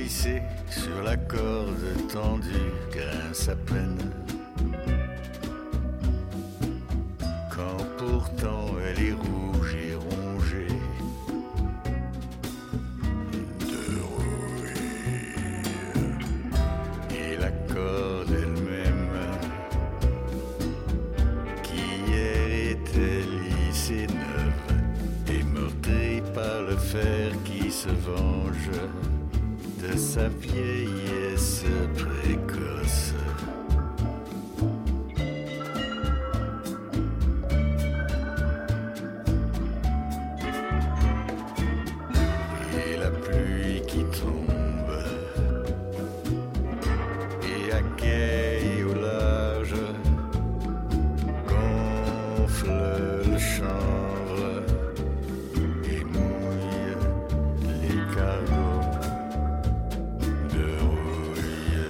glissé sur la corde tendue, grince à peine. Quand pourtant elle est rouge et rongée de rouille. Et la corde elle-même, qui hier était lisse et neuve, est meurtrie par le fer qui se venge de sa vieillesse précoce. Et la pluie qui tombe, et à quai et au large, gonfle le chanvre et mouille les cargos de rouille.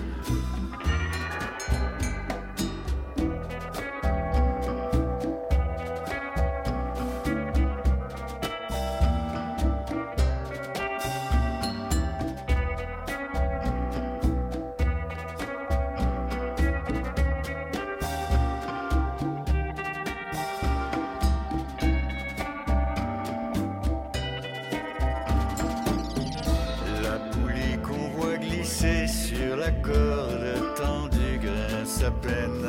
La poulie qu'on voit glisser sur la corde tendue grince à peine.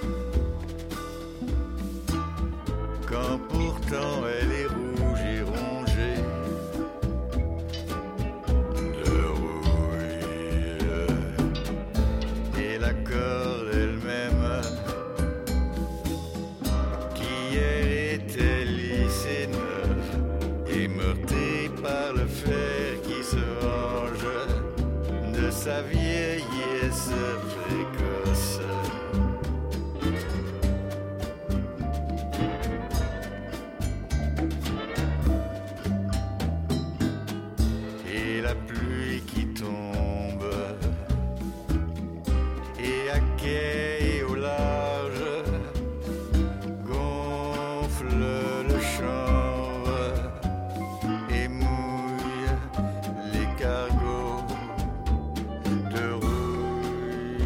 Quand pourtant elle est rouge et rongée de rouille. Et la corde elle-même, qui hier était lisse et neuve, est meurtrie par le fer qui se venge de sa vieillesse précoce. Et la pluie qui tombe, et à quai et au large, gonfle le chanvre et mouille les cargos de rouille.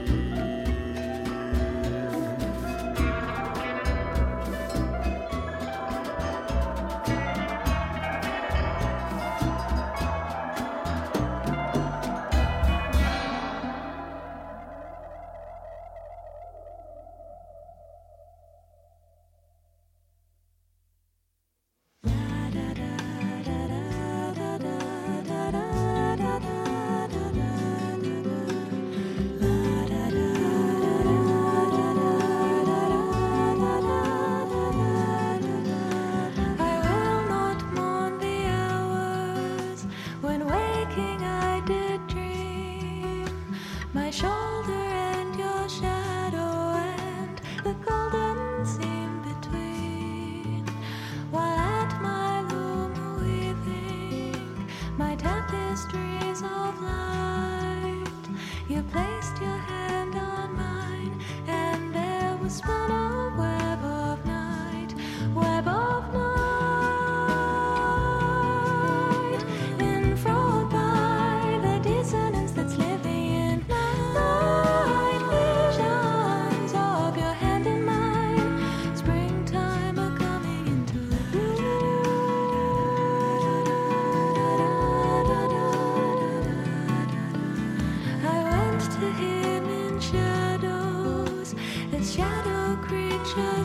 I will not mourn the hours when waking I did dream my shoulder and your shadow and the golden seam between, while at my loom weaving my tapestries of light, you placed your hand on mine, and there was spun a web of night, web of night, enthralled by the dissonance that's living in night visions of your hand in mine, springtime a coming into I went to him in shadows, the shadow creature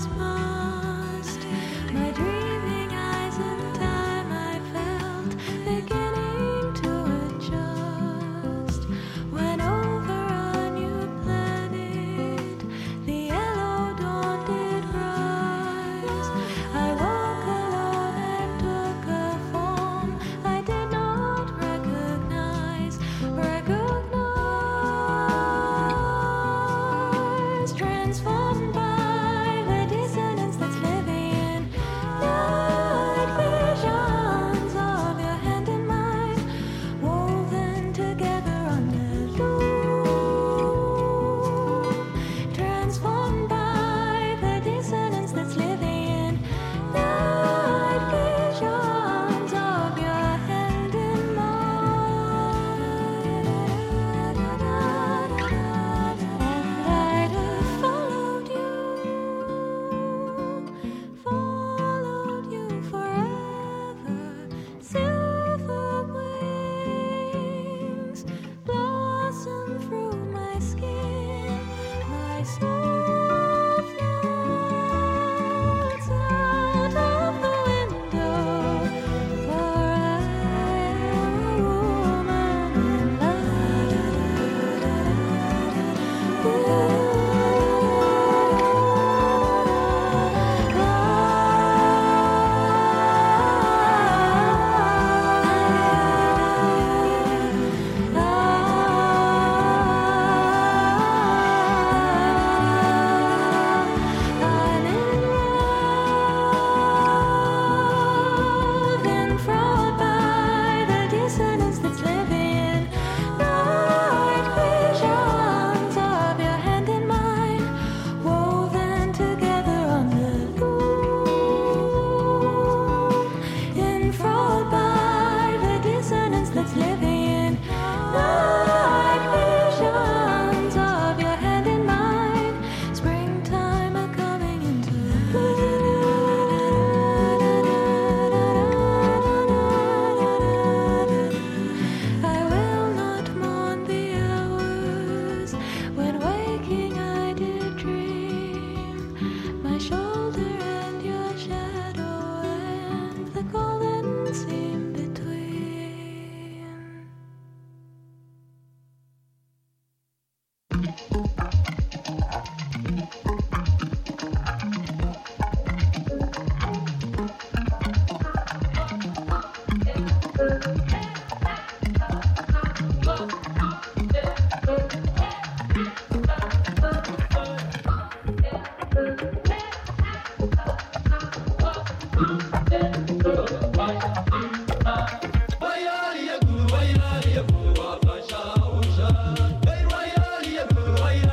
Why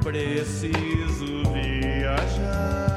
preciso viajar.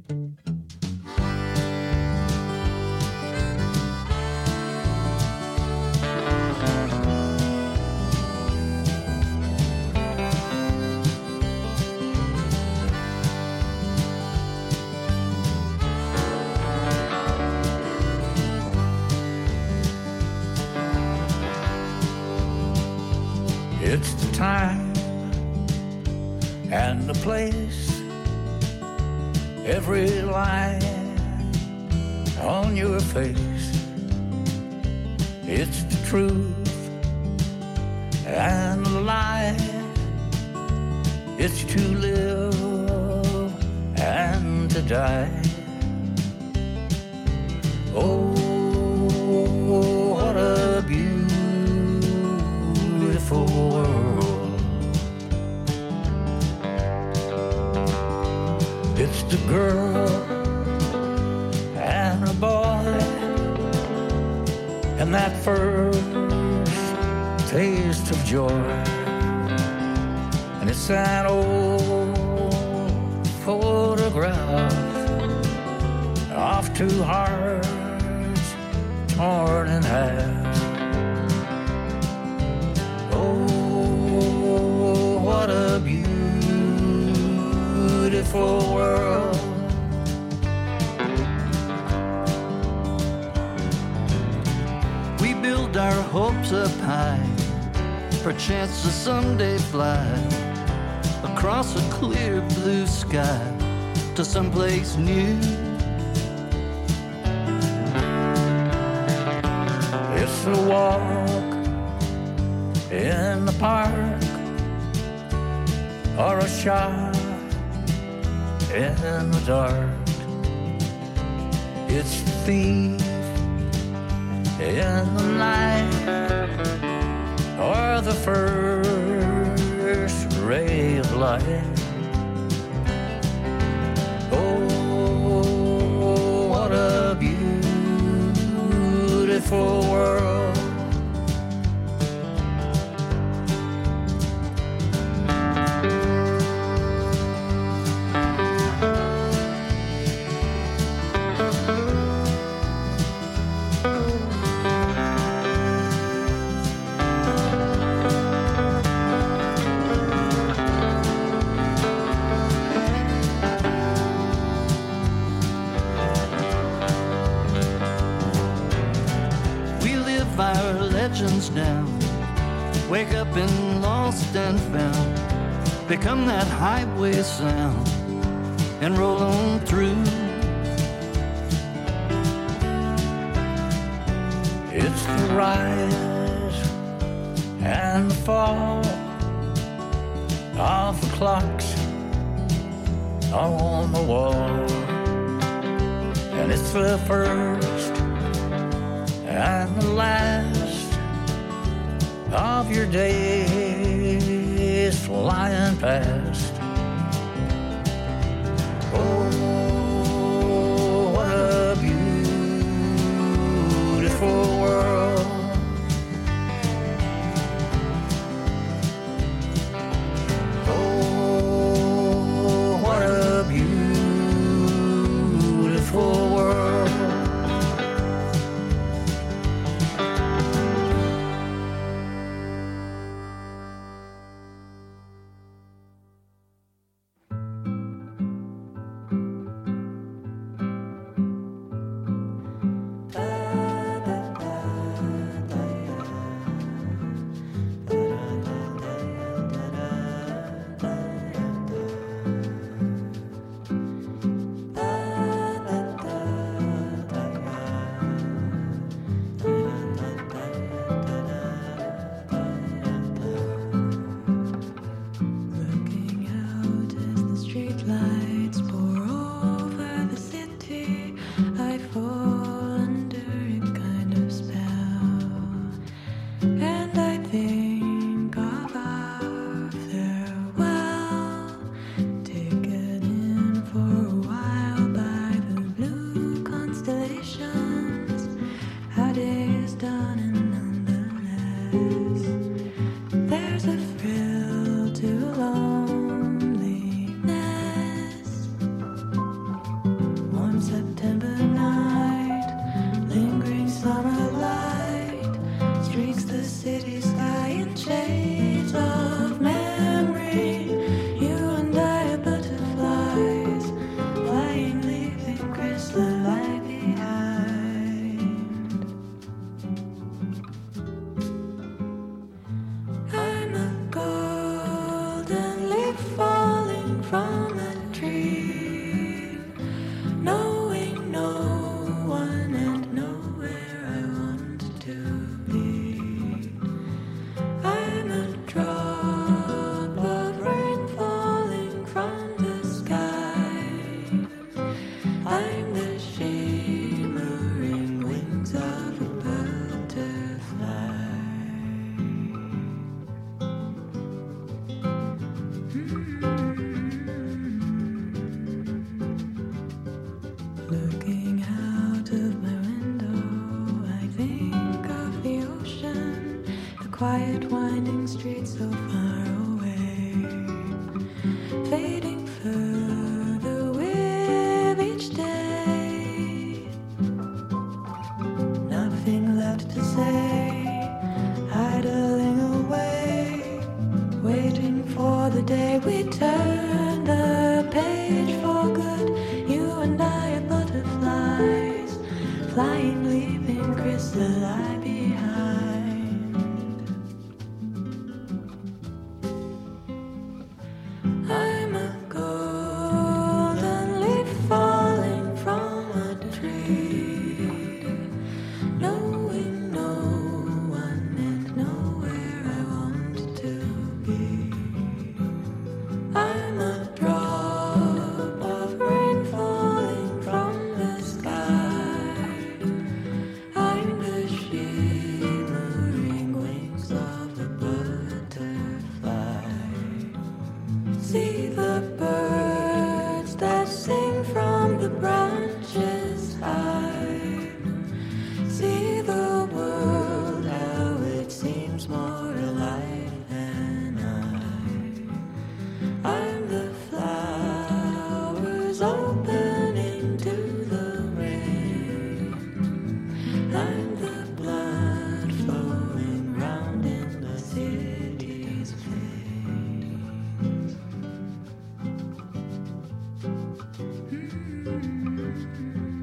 It's the time and the place, every line on your face. It's the truth and the lie. It's to live and to die. Oh, what a beautiful world. It's the girl and a boy, and that first taste of joy. And it's that old photograph of two hearts torn in half. Oh, what a beautiful world. We build our hopes up high, perchance to someday fly across a clear blue sky to someplace new. It's a walk in the park, or a shot in the dark. It's the thief in the night, or the first ray of light. Oh, what a beautiful world. Our legends down, wake up in lost and found, become that highway sound and roll on through. It's the rise and the fall of the clocks on the wall, and it's the first and the last of your days flying past. Oh, what a beautiful world. Oh, what a beautiful world. September night, lingering summer light streaks the city sky in shades of memory. You and I are butterflies, flying, leaving chrysolite behind. I'm a golden leaf falling from a tree, knowing no one and nowhere I want to be. I'm a drop of rain falling from the sky. I'm the shimmering wings of a butterfly. Looking out of my window, I think of the ocean, the quiet winding streets so far away, fading further with each day. Nothing left to say, idling away, waiting for the day we turn the page for good. You and I are butterflies, flying, leaving chrysolite behind. I'm a golden leaf falling from a tree, knowing no one and nowhere I want to be. I'm a drop of rain falling from the sky. I'm the shimmering wings of a butterfly. See the birds that sing from the branches high. See the world, how it seems more alive than I'm the flowers opening to the rain. I'm the blood flowing round in the city's veins.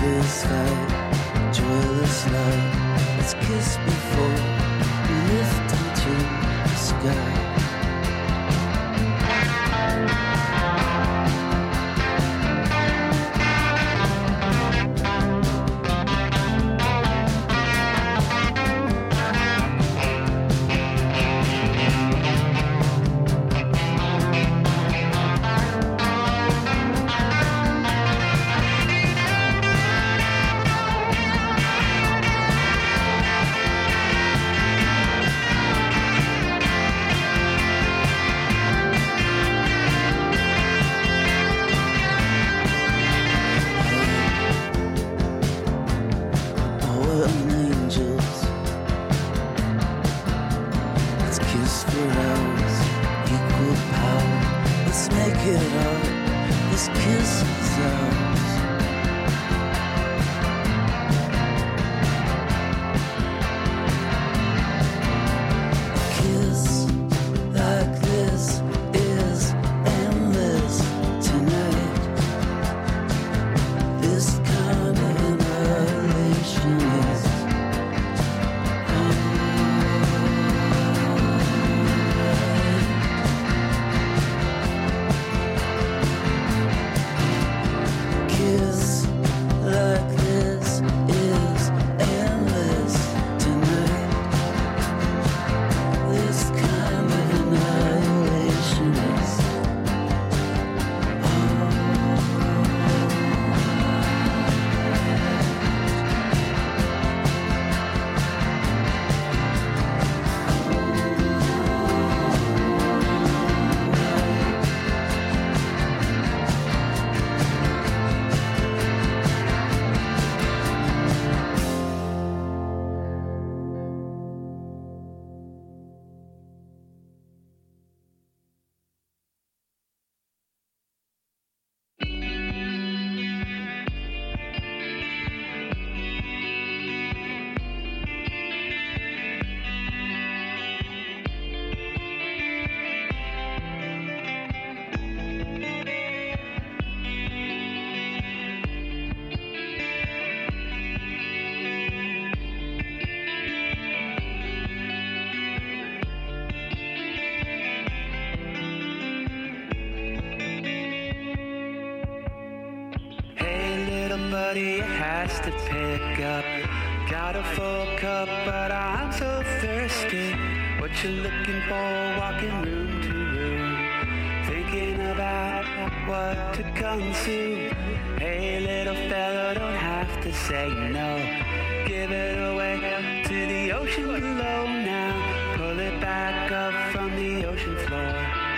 this light, joyless light. Let's kiss before we lift into the sky. Has to pick up. Got a full cup, but I'm so thirsty. What you looking for? Walking room to room, thinking about what to consume. Hey, little fella, don't have to say no. Give it away to the ocean below now. Pull it back up from the ocean floor.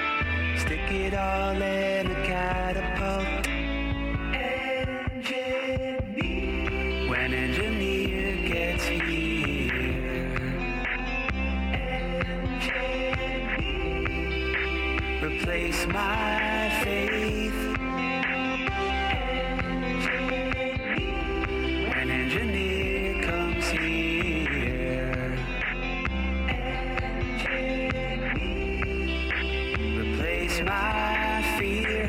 Stick it all in a catapult. An engineer gets here. Replace my faith. An engineer comes here. Replace my fear.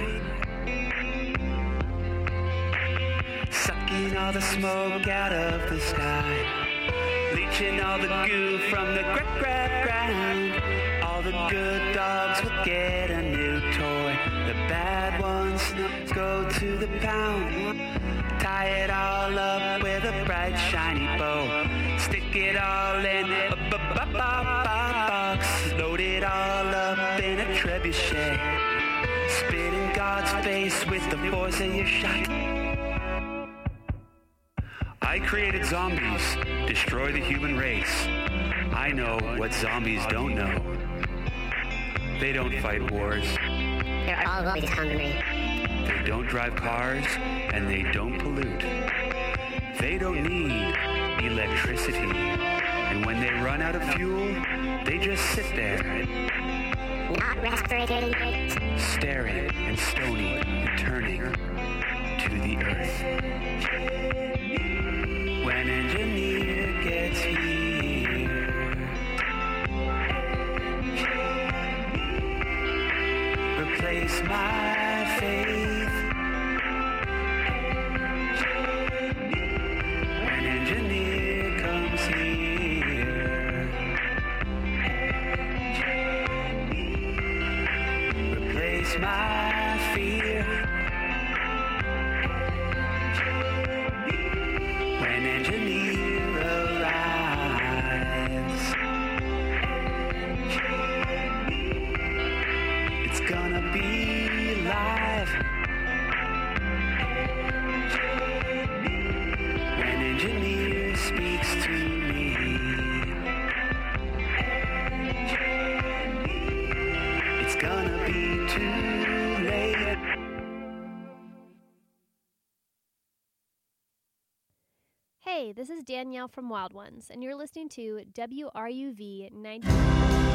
Sucking all the smoke out of the sky, leaching all the goo from the ground. All the good dogs will get a new toy. The bad ones go to the pound. Tie it all up with a bright shiny bow. Stick it all in a box. Load it all up in a trebuchet. Spit in God's face with the force of your shot. I created zombies, destroy the human race. I know what zombies don't know. They don't fight wars. They're always hungry. They don't drive cars, and they don't pollute. They don't need electricity. And when they run out of fuel, they just sit there. Not respirating. Staring and stony and turning to the earth. When engineer gets here, replace my faith. engineer comes here. Replace my fear. When engineer arrives, it's gonna be live. When engineer speaks to me, it's gonna be too late. Hey, this is Danielle from Wild Ones, and you're listening to WRUV 90.